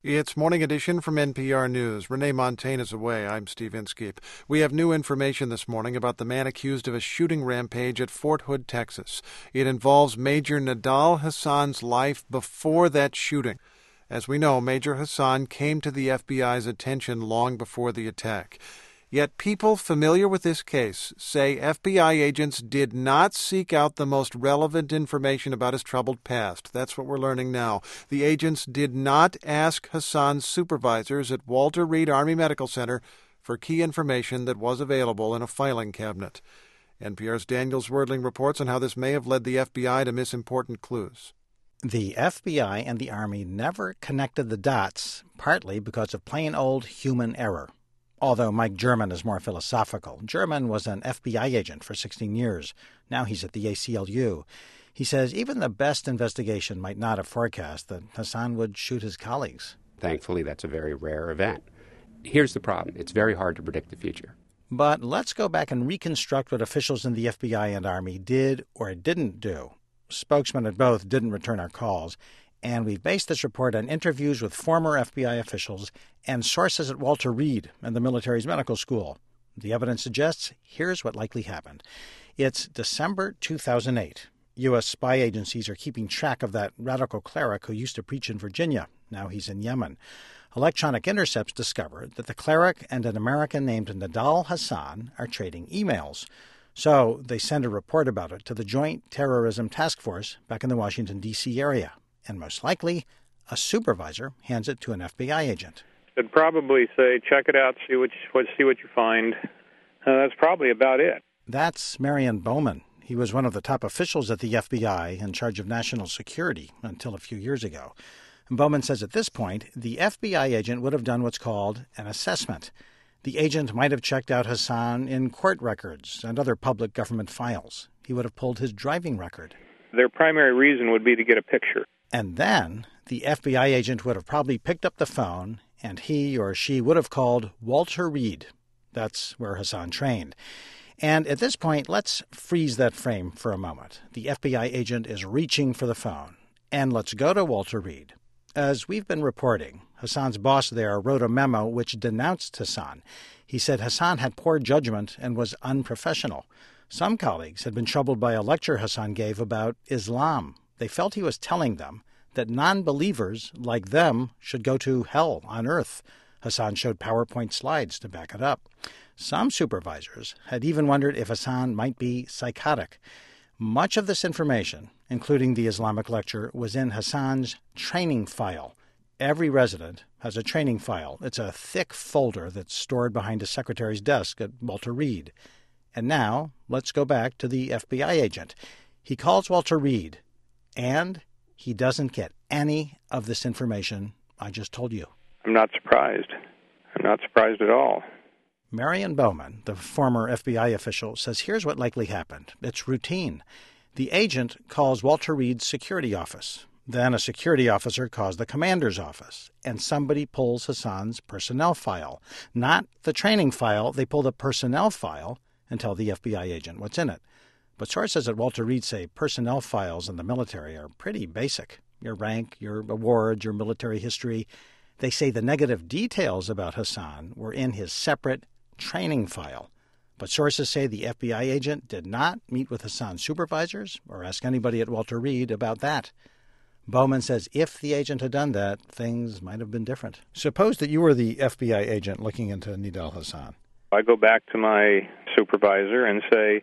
It's Morning Edition from NPR News. Renee Montagne is away. I'm Steve Inskeep. We have new information this morning about the man accused of a shooting rampage at Fort Hood, Texas. It involves Major Nidal Hasan's life before that shooting. As we know, Major Hasan came to the FBI's attention long before the attack. Yet people familiar with this case say FBI agents did not seek out the most relevant information about his troubled past. That's what we're learning now. The agents did not ask Hasan's supervisors at Walter Reed Army Medical Center for key information that was available in a filing cabinet. NPR's Daniel Zwerdling reports on how this may have led the FBI to miss important clues. The FBI and the Army never connected the dots, partly because of plain old human error. Although Mike German is more philosophical. German was an FBI agent for 16 years. Now he's at the ACLU. He says even the best investigation might not have forecast that Hasan would shoot his colleagues. Thankfully, that's a very rare event. Here's the problem. It's very hard to predict the future. But let's go back and reconstruct what officials in the FBI and Army did or didn't do. Spokesmen at both didn't return our calls. And we've based this report on interviews with former FBI officials and sources at Walter Reed and the military's medical school. The evidence suggests here's what likely happened. It's December 2008. U.S. spy agencies are keeping track of that radical cleric who used to preach in Virginia. Now he's in Yemen. Electronic intercepts discovered that the cleric and an American named Nidal Hasan are trading emails. So they send a report about it to the Joint Terrorism Task Force back in the Washington, D.C. area. And most likely, a supervisor hands it to an FBI agent. They'd probably say, check it out, see what you find. That's probably about it. That's Marion Bowman. He was one of the top officials at the FBI in charge of national security until a few years ago. And Bowman says at this point, the FBI agent would have done what's called an assessment. The agent might have checked out Hasan in court records and other public government files. He would have pulled his driving record. Their primary reason would be to get a picture. And then the FBI agent would have probably picked up the phone, and he or she would have called Walter Reed. That's where Hasan trained. And at this point, let's freeze that frame for a moment. The FBI agent is reaching for the phone. And let's go to Walter Reed. As we've been reporting, Hasan's boss there wrote a memo which denounced Hasan. He said Hasan had poor judgment and was unprofessional. Some colleagues had been troubled by a lecture Hasan gave about Islam. They felt he was telling them that non-believers like them should go to hell on earth. Hasan showed PowerPoint slides to back it up. Some supervisors had even wondered if Hasan might be psychotic. Much of this information, including the Islamic lecture, was in Hasan's training file. Every resident has a training file. It's a thick folder that's stored behind a secretary's desk at Walter Reed. And now, let's go back to the FBI agent. He calls Walter Reed. And he doesn't get any of this information I just told you. I'm not surprised. I'm not surprised at all. Marion Bowman, the former FBI official, says here's what likely happened. It's routine. The agent calls Walter Reed's security office. Then a security officer calls the commander's office. And somebody pulls Hasan's personnel file. Not the training file. They pull the personnel file and tell the FBI agent what's in it. But sources at Walter Reed say personnel files in the military are pretty basic. Your rank, your awards, your military history. They say the negative details about Hasan were in his separate training file. But sources say the FBI agent did not meet with Hasan's supervisors or ask anybody at Walter Reed about that. Bowman says if the agent had done that, things might have been different. Suppose that you were the FBI agent looking into Nidal Hasan. I go back to my supervisor and say,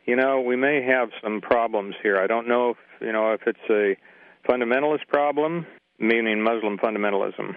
we may have some problems here. I don't know if it's a fundamentalist problem, meaning Muslim fundamentalism,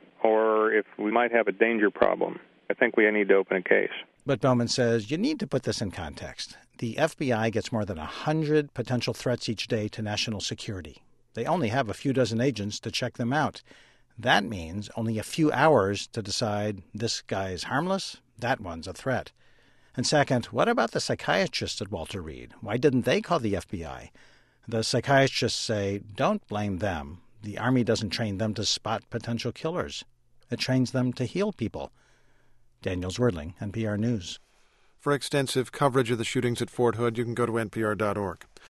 or if we might have a danger problem. I think we need to open a case. But Bowman says you need to put this in context. The FBI gets more than 100 potential threats each day to national security. They only have a few dozen agents to check them out. That means only a few hours to decide this guy is harmless, that one's a threat. And second, what about the psychiatrists at Walter Reed? Why didn't they call the FBI? The psychiatrists say, don't blame them. The Army doesn't train them to spot potential killers. It trains them to heal people. Daniel Zwerdling, NPR News. For extensive coverage of the shootings at Fort Hood, you can go to npr.org.